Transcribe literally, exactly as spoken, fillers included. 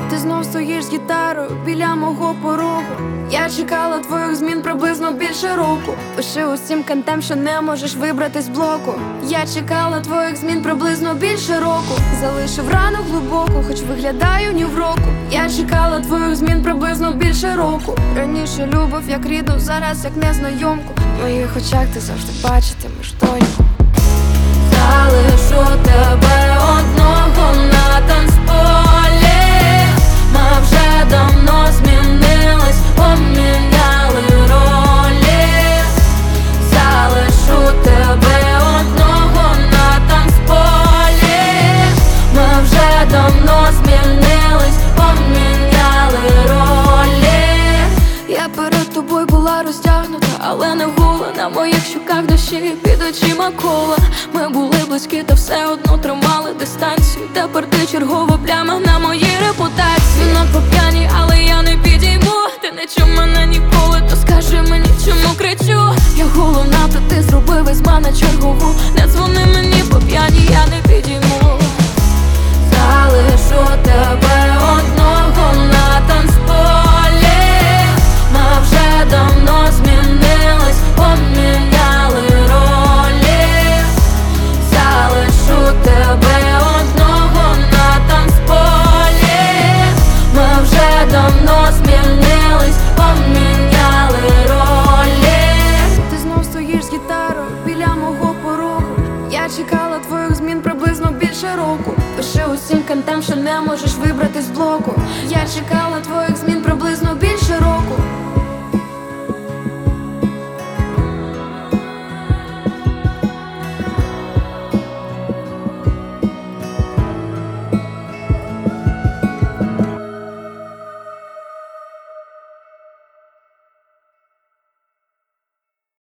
Ти знов стоїш з гітарою біля мого порогу. Я чекала твоїх змін приблизно більше року. Пиши усім кантем, що не можеш вибрати з блоку. Я чекала твоїх змін приблизно більше року. Залишив рану глибоку, хоч виглядаю ні в року. Я чекала твоїх змін приблизно більше року. Раніше любов як рідну, зараз як незнайомку. В моїх очах ти завжди бачитимеш доньку. Залишу тебе одного на танцполі. Ми вже давно змінились, поміняли ролі. Залишу тебе одного на танцполі. Ми вже давно змінились, поміняли ролі. Я перед тобою була розтягнута, але не гула. На моїх щоках дощі, під очима кола. Ми були близькі, та все одно тримали дистанцію. Тепер ти чергова пляма на моїй репутації. Надто п'яні, але я не підійму. Ти не чув мене ніколи, то скажи мені, чому кричу. Я головна, то ти зробив із мене чергову. Не дзвони мені по п'яні, я не підійму. Залишу тебе одного на танцполі. Ми вже давно змінились, поміняли ролі. Залишу тебе одного на танцполі. Ми вже давно змінились, поміняли ролі. Ти знов стоїш з гітарою біля мого порогу. Я чекала твоїх змін приблизно більше року. Пиши усім кантем, що не можеш вибрати з блоку. Я чекала твоїх змін приблизно більше року.